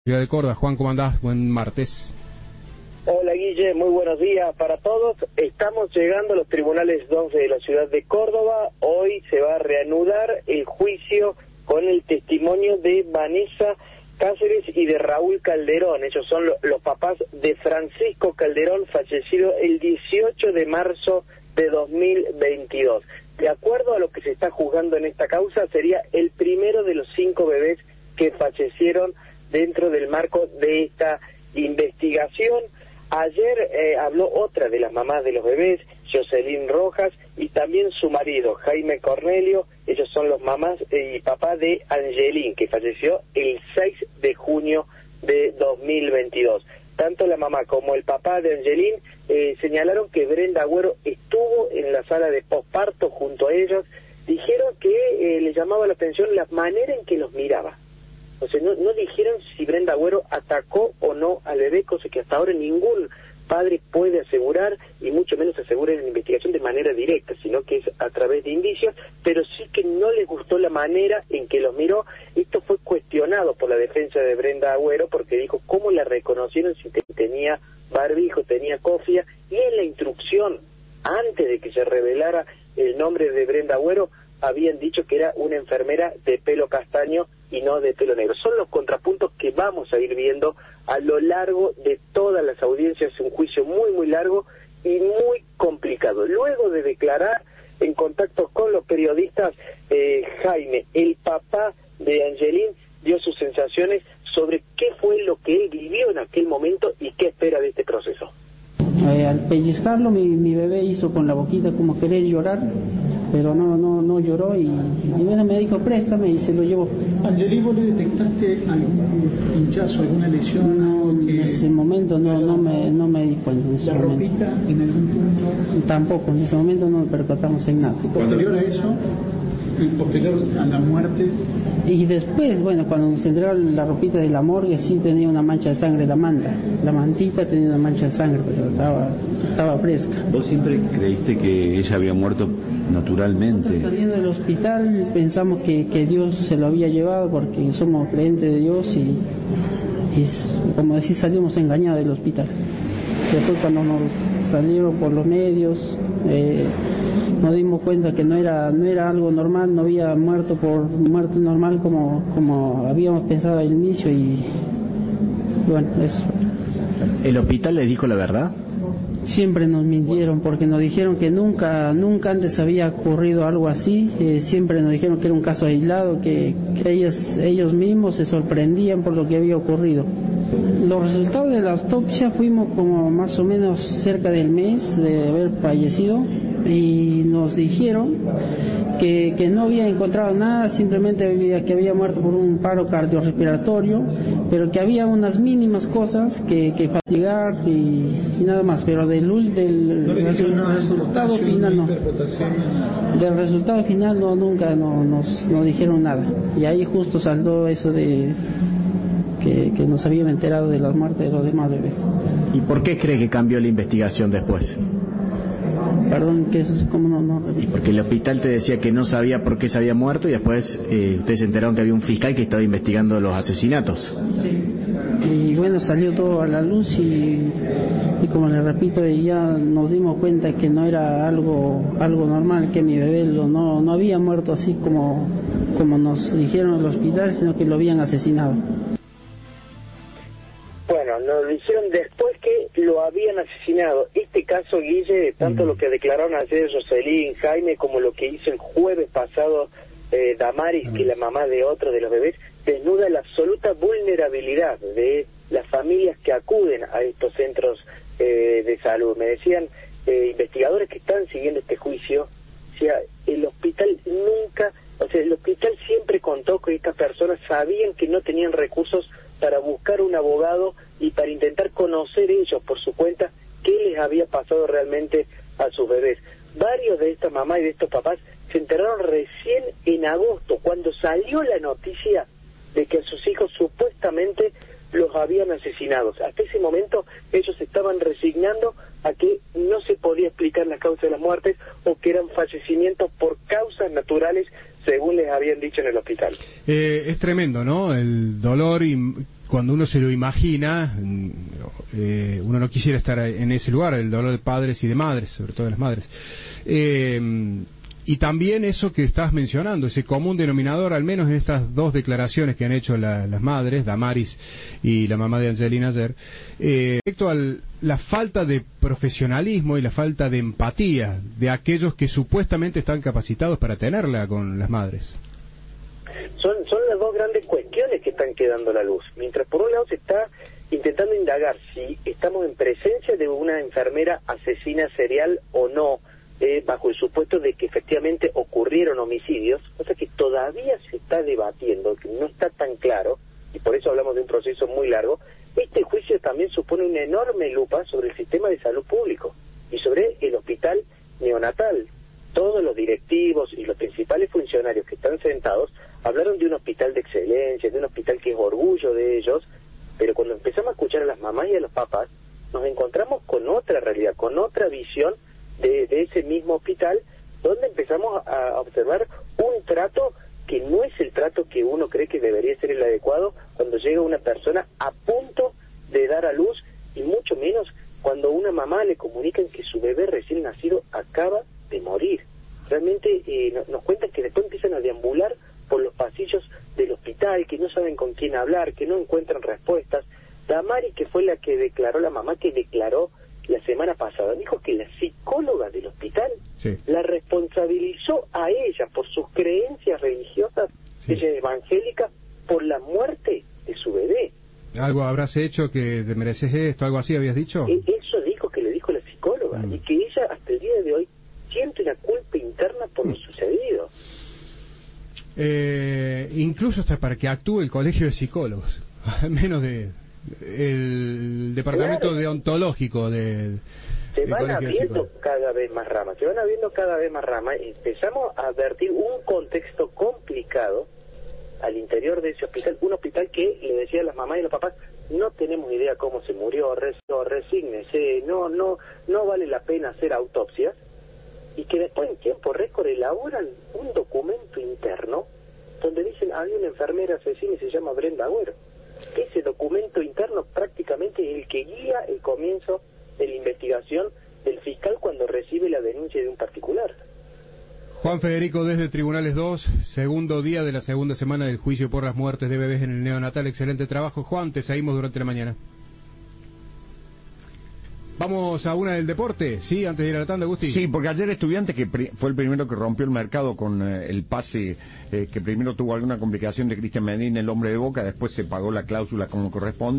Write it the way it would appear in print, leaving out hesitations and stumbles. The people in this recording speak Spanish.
Ciudad de Córdoba. Juan, ¿cómo andás? Buen martes. Hola Guille, muy buenos días para todos. Estamos llegando a los tribunales 2 de la ciudad de Córdoba. Hoy se va a reanudar el juicio con el testimonio de Vanessa Cáceres y de Raúl Calderón. Ellos son los papás de Francisco Calderón, fallecido el 18 de marzo de 2022. De acuerdo a lo que se está juzgando en esta causa, sería el primero de los 5 bebés que fallecieron dentro del marco de esta investigación. Ayer habló otra de las mamás de los bebés, Jocelyn Rojas, y también su marido, Jaime Cornelio. Ellos son los mamás y papá de Angelín, que falleció el 6 de junio de 2022. Tanto la mamá como el papá de Angelín señalaron que Brenda Agüero estuvo en la sala de posparto junto a ellos. Dijeron que les llamaba la atención la manera en que los miraba. O sea, no dijeron si Brenda Agüero atacó o no al bebé, cosa que hasta ahora ningún padre puede asegurar, y mucho menos asegurar en la investigación de manera directa, sino que es a través de indicios, pero sí que no les gustó la manera en que los miró. Esto fue cuestionado por la defensa de Brenda Agüero, porque dijo, ¿cómo la reconocieron si tenía barbijo, tenía cofia? Y en la instrucción, antes de que se revelara el nombre de Brenda Agüero, habían dicho que era una enfermera de pelo castaño y no de pelo negro. Son los contrapuntos que vamos a ir viendo a lo largo de todas las audiencias. Un juicio muy largo y muy complicado. Luego de declarar en contacto con los periodistas, Jaime, el papá de Angelín, dio sus sensaciones sobre qué fue lo que él vivió en aquel momento y qué espera de este proceso. Al pellizcarlo, mi bebé hizo con la boquita como querer llorar, pero no lloró, y bueno, me dijo préstame y se lo llevó. Angelín, ¿vos le detectaste algún pinchazo, alguna lesión? No, en ese momento no me di cuenta. En ese ¿La momento. ropita en algún punto? Tampoco, en ese momento no percatamos en nada. Posterior a eso, posterior a la muerte. Y después, bueno, cuando se entregó la ropita de la morgue, sí tenía una mancha de sangre, la mantita tenía una mancha de sangre, pero estaba fresca. ¿Vos siempre creíste que ella había muerto naturalmente? Nosotros, saliendo del hospital, pensamos que Dios se lo había llevado, porque somos creyentes de Dios, y como decís, salimos engañados del hospital. Después, cuando nos salieron por los medios, nos dimos cuenta que no era algo normal, no había muerto por muerte normal como habíamos pensado al inicio, y bueno, eso. ¿El hospital les dijo la verdad? Siempre nos mintieron, porque nos dijeron que nunca antes había ocurrido algo así. Siempre nos dijeron que era un caso aislado, que ellos mismos se sorprendían por lo que había ocurrido. Los resultados de la autopsia, fuimos como más o menos cerca del mes de haber fallecido, y nos dijeron que no había encontrado nada, simplemente que había muerto por un paro cardiorrespiratorio, pero que había unas mínimas cosas que fatigar y nada más. Pero del resultado final no. Del resultado final nunca nos dijeron nada. Y ahí justo salió eso de que nos habían enterado de la muerte de los demás bebés. ¿Y por qué cree que cambió la investigación después? Perdón, que es como no. Y porque el hospital te decía que no sabía por qué se había muerto, y después ustedes se enteraron que había un fiscal que estaba investigando los asesinatos. Sí. Y bueno, salió todo a la luz, y como les repito, ya nos dimos cuenta que no era algo normal, que mi bebé no había muerto así como nos dijeron en el hospital, sino que lo habían asesinado. Bueno, nos dijeron después que lo habían asesinado. Este caso, Guille, tanto lo que declararon ayer Jocelyn, Jaime, como lo que hizo el jueves pasado Damaris, que es la mamá de otro de los bebés, desnuda la absoluta vulnerabilidad de las familias que acuden a estos centros de salud. Me decían investigadores que están siguiendo este juicio, o sea, el hospital siempre contó que estas personas sabían que no tenían recursos para buscar un abogado y para intentar conocer ellos por su cuenta qué les había pasado realmente a sus bebés. Varios de estas mamás y de estos papás se enteraron recién en agosto, cuando salió la noticia de que a sus hijos supuestamente los habían asesinado. Hasta ese momento ellos estaban resignando a que no se podía explicar la causa de las muertes, o que eran fallecimientos por causas naturales, según les habían dicho en el hospital. Es tremendo, ¿no? El dolor y cuando uno se lo imagina, uno no quisiera estar en ese lugar, el dolor de padres y de madres, sobre todo de las madres. Y también eso que estás mencionando, ese común denominador, al menos en estas dos declaraciones que han hecho las madres, Damaris y la mamá de Angelina ayer, respecto a la falta de profesionalismo y la falta de empatía de aquellos que supuestamente están capacitados para tenerla con las madres. Son las dos grandes cuestiones que están quedando a la luz. Mientras por un lado se está intentando indagar si estamos en presencia de una enfermera asesina serial o no, bajo el supuesto de que efectivamente ocurrieron homicidios, cosa que todavía se está debatiendo, que no está tan claro, y por eso hablamos de un proceso muy largo. Este juicio también supone una enorme lupa sobre el sistema de salud público y sobre el hospital neonatal. Todos los directivos y los principales funcionarios que están sentados hablaron de un hospital de excelencia, de un hospital que es orgullo de ellos, pero cuando empezamos a escuchar a las mamás y a los papás, nos encontramos con otra realidad, con otra visión de ese mismo hospital, donde empezamos a observar un trato que no es el trato que uno cree que debería ser el adecuado cuando llega una persona a punto de dar a luz, y mucho menos cuando a una mamá le comunican que su bebé recién nacido acaba de morir. Realmente nos cuentan que después empiezan a deambular por los pasillos del hospital, que no saben con quién hablar, que no encuentran respuestas. Damari, que fue la que declaró, la mamá que declaró la semana pasada, dijo que la psicóloga del hospital la responsabilizó a ella por sus creencias religiosas, ella es evangélica, por la muerte de su bebé. ¿Algo habrás hecho que te mereces esto? ¿Algo así habías dicho? Eso dijo que le dijo la psicóloga, y que ella hasta el día de hoy siente una culpa interna por lo sucedido. Incluso hasta para que actúe el colegio de psicólogos, al menos el departamento deontológico del se van abriendo cada vez más ramas, empezamos a advertir un contexto complicado al interior de ese hospital, un hospital que le decía a las mamás y a los papás: no tenemos idea cómo se murió, resígnese, no vale la pena hacer autopsias, y que después en tiempo récord elaboran un documento interno donde dicen: había una enfermera asesina y se llama Brenda Agüero. Ese documento interno prácticamente es el que guía el comienzo de la investigación del fiscal cuando recibe la denuncia de un particular. Juan Federico, desde Tribunales 2, segundo día de la segunda semana del juicio por las muertes de bebés en el neonatal. Excelente trabajo, Juan, te seguimos durante la mañana. Vamos a una del deporte, sí, antes de ir a la tanda, Agustín. Sí, porque ayer Estudiantes, que fue el primero que rompió el mercado con el pase, que primero tuvo alguna complicación de Cristian Medina, el hombre de Boca, después se pagó la cláusula como corresponde.